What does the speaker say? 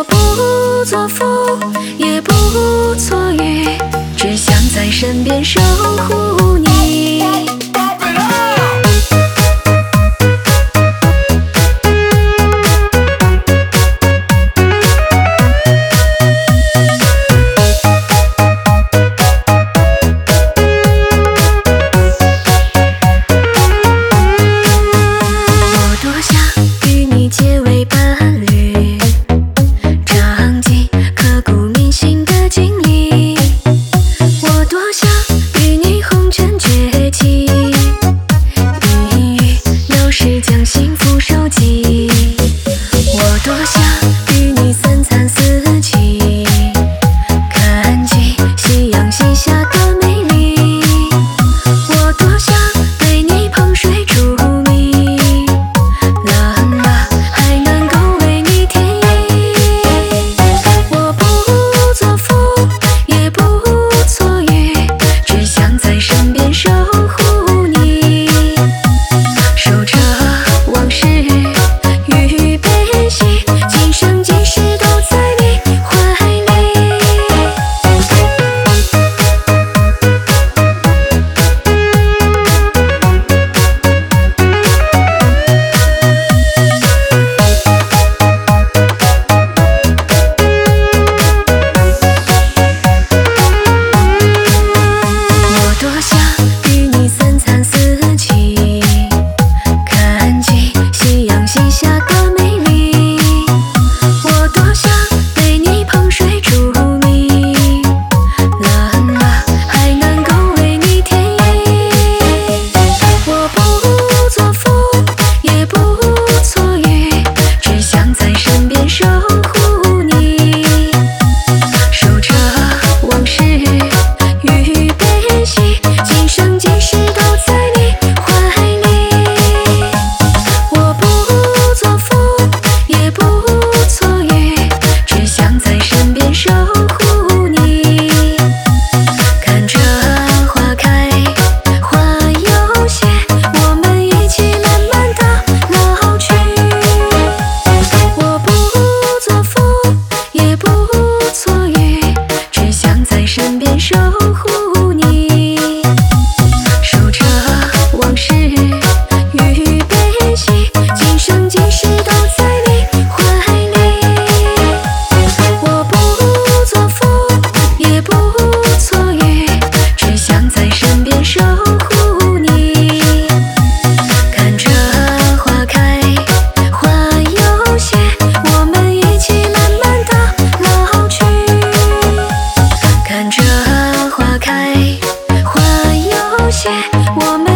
我不做父，也不做鱼，只想在身边守护你。我多想与你结为伴侣，尝尽刻骨铭心的经历。我多想与你红尘绝迹，一语了事将幸福收集。我多想与你三餐四季，看尽夕阳西下的美丽。我多想为你烹水煮米，冷了还能够为你添衣。我不做父，也不做鱼，只想在身边守护你，守着往事与悲喜，今生今世都在你怀里。我多想与你三餐四季，看尽夕阳西下的美丽。我多想为你烹水煮米，冷了还能够为你添衣。我不做父，也不做鱼，只想在身边守护你，守着往事与悲喜，今生今世都在你怀里。我不做父，也不做鱼，只想在身边守护你，看着花开花又谢，我们一起慢慢的老去。我不做父，也不做鱼，只想在身边守护你，守着往事与悲喜，今生今世都在你怀里。我不做父，也不做鱼，只想在身边守护你，看着花开花又谢，我们一起慢慢的老去。看着花开花又谢，我们